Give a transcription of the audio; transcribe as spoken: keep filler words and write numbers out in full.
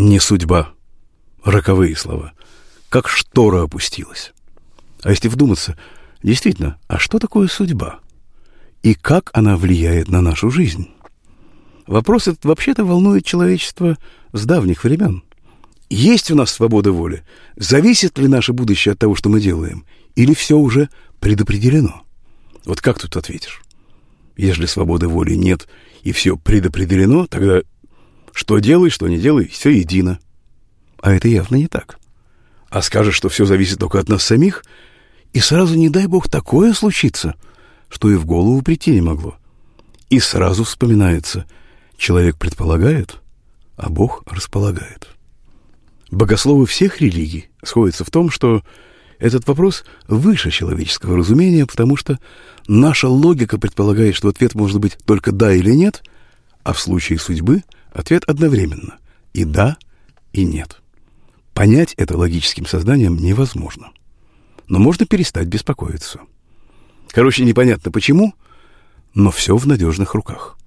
Не судьба. Роковые слова. Как штора опустилась. А если вдуматься, действительно, а что такое судьба? И как она влияет на нашу жизнь? Вопрос этот вообще-то волнует человечество с давних времен. Есть у нас свобода воли? Зависит ли наше будущее от того, что мы делаем? Или все уже предопределено? Вот как тут ответишь? Если свободы воли нет и все предопределено, тогда что делай, что не делай, все едино. А это явно не так. А скажешь, что все зависит только от нас самих, и сразу, не дай бог, такое случится, что и в голову прийти не могло. И сразу вспоминается: человек предполагает, а Бог располагает. Богословы всех религий сходятся в том, что этот вопрос выше человеческого разумения, потому что наша логика предполагает, что ответ может быть только «да» или «нет», а в случае судьбы ответ одновременно — и «да», и «нет». Понять это логическим сознанием невозможно. Но можно перестать беспокоиться. Короче, непонятно почему, но все в надежных руках.